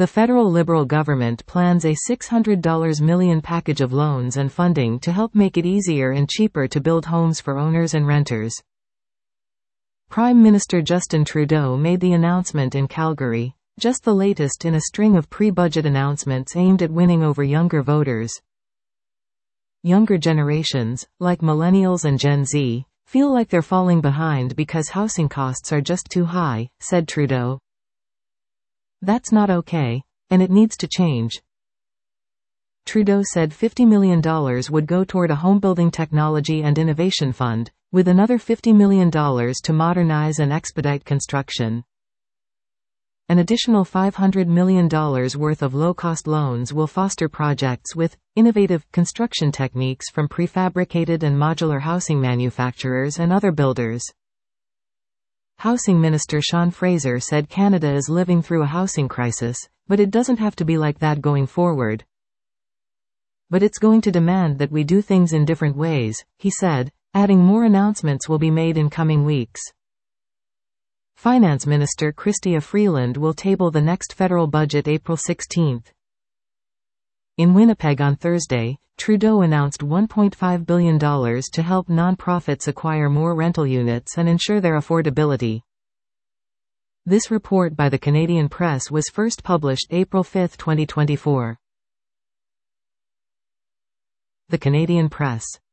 The federal Liberal government plans a $600 million package of loans and funding to help make it easier and cheaper to build homes for owners and renters. Prime Minister Justin Trudeau made the announcement in Calgary, just the latest in a string of pre-budget announcements aimed at winning over younger voters. Younger generations, like millennials and Gen Z, feel like they're falling behind because housing costs are just too high, said Trudeau. That's not okay, and it needs to change. Trudeau said $50 million would go toward a homebuilding technology and innovation fund, with another $50 million to modernize and expedite construction. An additional $500 million worth of low-cost loans will foster projects with innovative construction techniques from prefabricated and modular housing manufacturers and other builders. Housing Minister Sean Fraser said Canada is living through a housing crisis, but it doesn't have to be like that going forward. But it's going to demand that we do things in different ways, he said, adding more announcements will be made in coming weeks. Finance Minister Chrystia Freeland will table the next federal budget April 16. In Winnipeg on Thursday, Trudeau announced $1.5 billion to help nonprofits acquire more rental units and ensure their affordability. This report by the Canadian Press was first published April 5, 2024. The Canadian Press.